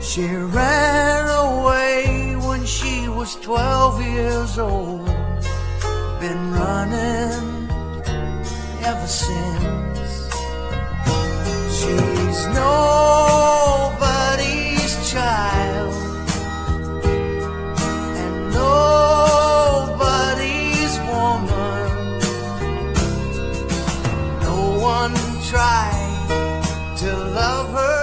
She ran away when she was 12 years old. Been running ever since. She's nobody's child and nobody's woman. No one tried to love her